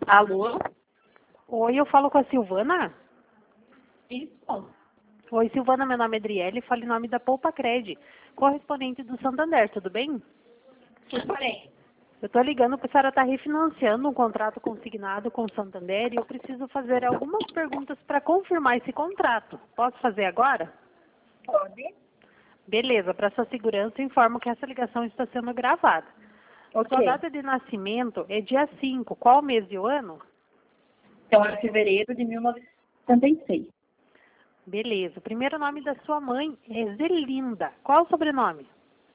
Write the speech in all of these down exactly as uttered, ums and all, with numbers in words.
Alô? Oi, eu falo com a Silvana? Isso. Oi, Silvana, meu nome é Adriele, falo em nome da Poupa Cred, correspondente do Santander, tudo bem? Tudo bem. Eu estou ligando porque a senhora está refinanciando um contrato consignado com o Santander e eu preciso fazer algumas perguntas para confirmar esse contrato. Posso fazer agora? Pode? Beleza, para sua segurança, eu informo que essa ligação está sendo gravada. Sua Ok. data de nascimento é dia cinco, qual mês e o ano? Então é fevereiro de mil novecentos e setenta e seis. Beleza, o primeiro nome da sua mãe é Zelinda, qual o sobrenome?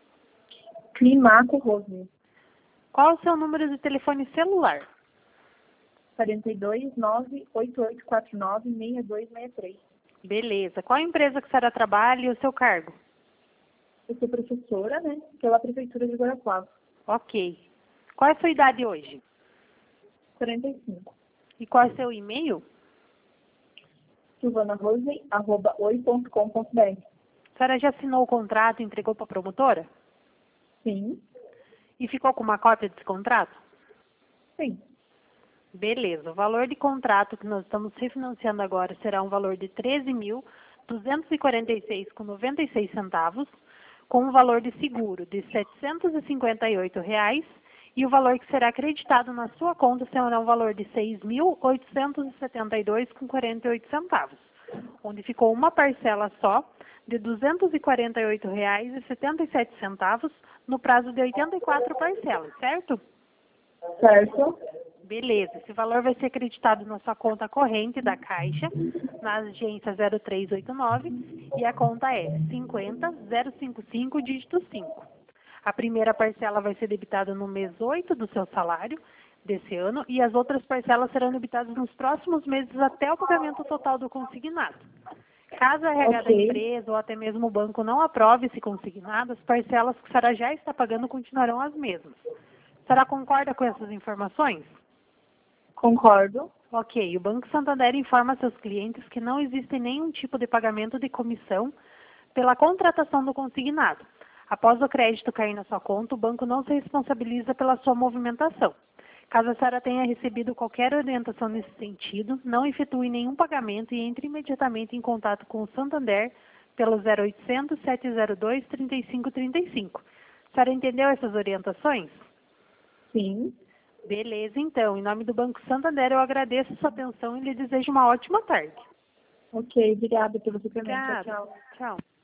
Climaco Rose. Qual o seu número de telefone celular? quarenta e dois, nove oito oito quatro nove, seis dois seis três. Beleza. Qual a empresa que a senhora trabalha e o seu cargo? Eu sou professora, né? Pela Prefeitura de Guarapuava. Ok. Qual é a sua idade hoje? quarenta e cinco. E qual é o seu e-mail? silvana rose arroba oi ponto com ponto br. A senhora já assinou o contrato e entregou para a promotora? Sim. E ficou com uma cópia desse contrato? Sim. Beleza. O valor de contrato que nós estamos refinanciando agora será um valor de treze mil duzentos e quarenta e seis reais com noventa e seis centavos, com um valor de seguro de setecentos e cinquenta e oito reais, e o valor que será acreditado na sua conta será um valor de seis mil oitocentos e setenta e dois reais com quarenta e oito centavos, onde ficou uma parcela só de duzentos e quarenta e oito reais e setenta e sete centavos no prazo de oitenta e quatro parcelas, certo? Certo. Beleza, esse valor vai ser acreditado na sua conta corrente da Caixa, na agência zero três oito nove, e a conta é cinquenta zero cinquenta e cinco, dígito cinco. A primeira parcela vai ser debitada no mês oito do seu salário desse ano e as outras parcelas serão debitadas nos próximos meses até o pagamento total do consignado. Caso a R H da Ok. empresa ou até mesmo o banco não aprove esse consignado, as parcelas que a senhora já está pagando continuarão as mesmas. A senhora concorda com essas informações? Concordo. Ok, o Banco Santander informa seus clientes que não existe nenhum tipo de pagamento de comissão pela contratação do consignado. Após o crédito cair na sua conta, o banco não se responsabiliza pela sua movimentação. Caso a senhora tenha recebido qualquer orientação nesse sentido, não efetue nenhum pagamento e entre imediatamente em contato com o Santander pelo zero oitocentos, sete zero dois, trinta e cinco trinta e cinco. A senhora entendeu essas orientações? Sim. Beleza, então. Em nome do Banco Santander, eu agradeço a sua atenção e lhe desejo uma ótima tarde. Ok. Obrigada pelo suplemento. Tchau, Obrigada. tchau. Tchau.